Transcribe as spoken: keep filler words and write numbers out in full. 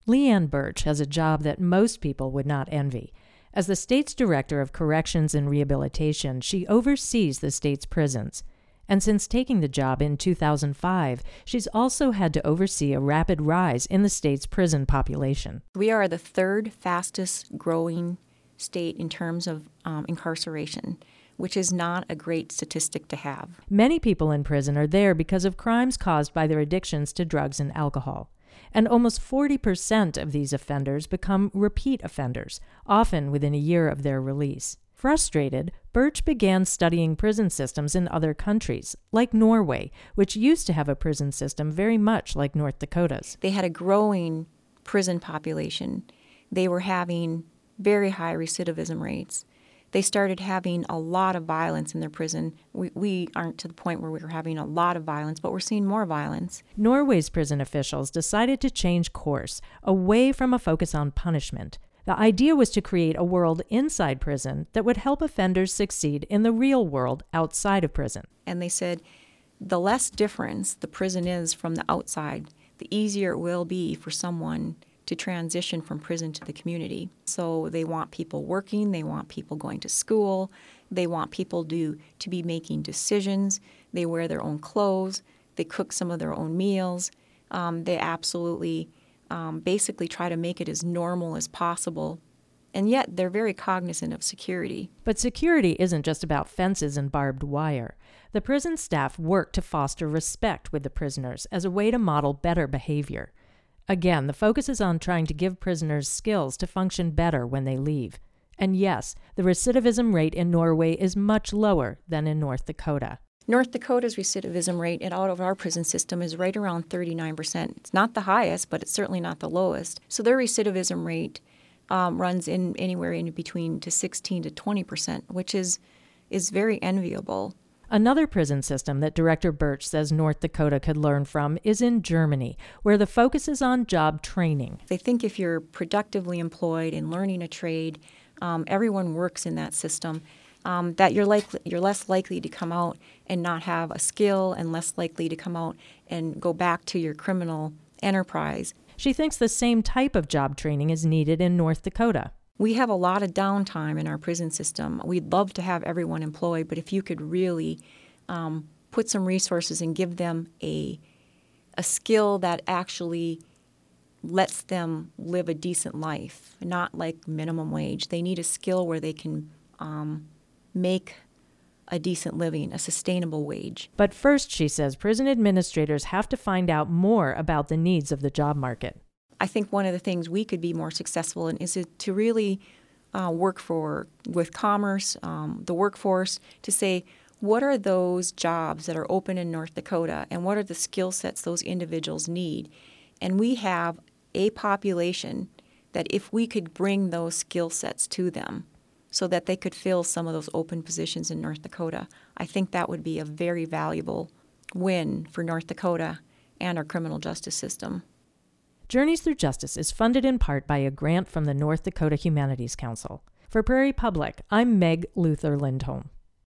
Leanne Birch has a job that most people would not envy. As the state's Director of Corrections and Rehabilitation, she oversees the state's prisons. And since taking the job in two thousand five, she's also had to oversee a rapid rise in the state's prison population. We are the third fastest growing state in terms of um, incarceration, which is not a great statistic to have. Many people in prison are there because of crimes caused by their addictions to drugs and alcohol. And almost forty percent of these offenders become repeat offenders, often within a year of their release. Frustrated, Birch began studying prison systems in other countries, like Norway, which used to have a prison system very much like North Dakota's. They had a growing prison population. They were having very high recidivism rates. They started having a lot of violence in their prison. We, we aren't to the point where we're having a lot of violence, but we're seeing more violence. Norway's prison officials decided to change course, away from a focus on punishment. The idea was to create a world inside prison that would help offenders succeed in the real world outside of prison. And they said, the less difference the prison is from the outside, the easier it will be for someone to transition from prison to the community. So they want people working, they want people going to school, they want people to, to be making decisions, they wear their own clothes, they cook some of their own meals. Um, they absolutely um, basically try to make it as normal as possible. And yet they're very cognizant of security. But security isn't just about fences and barbed wire. The prison staff work to foster respect with the prisoners as a way to model better behavior. Again, the focus is on trying to give prisoners skills to function better when they leave. And yes, the recidivism rate in Norway is much lower than in North Dakota. North Dakota's recidivism rate in out of our prison system is right around thirty-nine percent. It's not the highest, but it's certainly not the lowest. So their recidivism rate um, runs in anywhere in between to sixteen to twenty percent, which is is very enviable. Another prison system that Director Birch says North Dakota could learn from is in Germany, where the focus is on job training. They think if you're productively employed and learning a trade, um, everyone works in that system, um, that you're likely, you're less likely to come out and not have a skill and less likely to come out and go back to your criminal enterprise. She thinks the same type of job training is needed in North Dakota. We have a lot of downtime in our prison system. We'd love to have everyone employed, but if you could really um, put some resources and give them a, a skill that actually lets them live a decent life, not like minimum wage. They need a skill where they can um, make a decent living, a sustainable wage. But first, she says, prison administrators have to find out more about the needs of the job market. I think one of the things we could be more successful in is to really uh, work for with commerce, um, the workforce, to say what are those jobs that are open in North Dakota and what are the skill sets those individuals need. And we have a population that if we could bring those skill sets to them so that they could fill some of those open positions in North Dakota, I think that would be a very valuable win for North Dakota and our criminal justice system. Journeys Through Justice is funded in part by a grant from the North Dakota Humanities Council. For Prairie Public, I'm Meg Luther Lindholm.